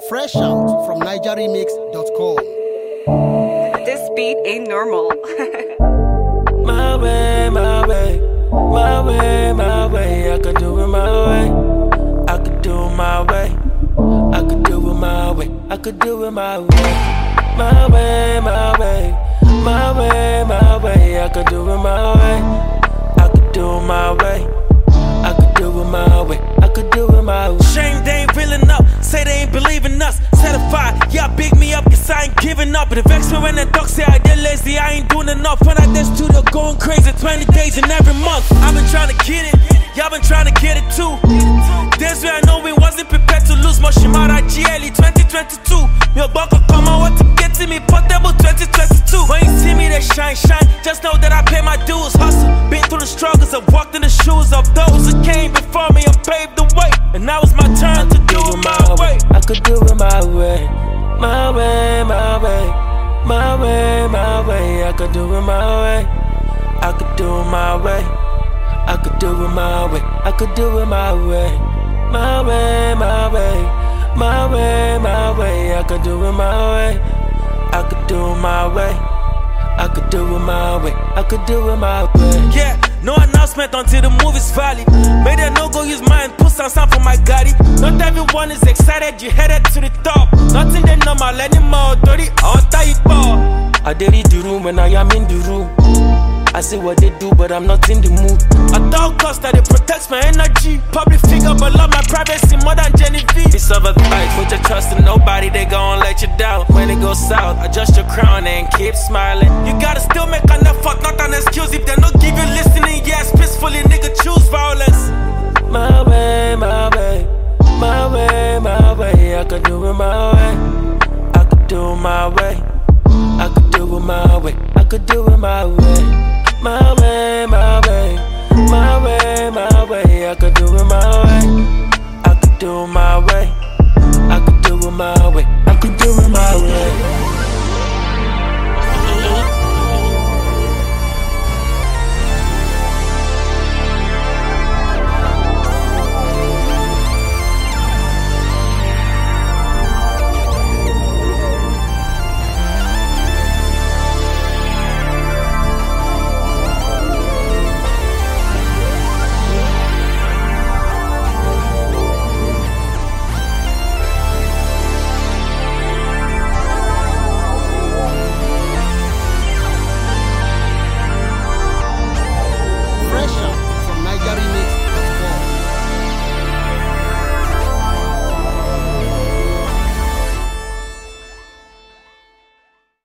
Fresh out from NigerRemix.com. This beat ain't normal. My way, my way, my way, my way. I could do it my way. I could do it my way. I could do it my way. I could do it my way. My way, my way, my way, my way. I could do it my way. I could do it my way. I could do it my way. I could do it my way. Shame they ain't real enough. Say they ain't believing us. Certified, yeah, big me up, cause I ain't giving up. But the vex me when the dog say I did lazy, I ain't doing enough. When I dance to the going crazy, 20 days in every month. I've been trying to get it, y'all been trying to get it too. This way I know we wasn't prepared to lose. Moshimara GLE 2022. Your buckle come on, what to get to me, portable 2022. When you see me, they shine, shine. Just know that I pay my dues. Hustle, been through the struggles, I've walked in the shoes of those who came before me and paved the way. And now it's my turn to do it my way. I could do it my way. My way, my way, my way, my way. I could do it my way. I could do it my way. I could do it my way. I could do it my way. My way, my way, my way, my way. I could do it my way. I could do it my way. I could do it my way. I could do it my way. Yeah, no announcement until the movie's valid. Made a no go use mine, put some sound for my Gotti. Not everyone is excited, you headed to the top. Nothing they normal anymore, dirty, all tight ball. I did it the room when I am in the room. I see what they do, but I'm not in the mood. At all costs, that it protects my energy. Public figure, but love my privacy more than Genevieve. It's of a fight, put your trust in nobody, they gon' let you down. When it goes south, adjust your crown and keep smiling. You gotta still make an effort, not an excuse. If they don't give you listening, yes, peacefully, nigga, choose violence. My way, my way, my way, my way. I could do it my way. I could do it my way. I could do it my way. I could do it my way. My way, my way, my way, my way. I could do it my way. I could do it my way.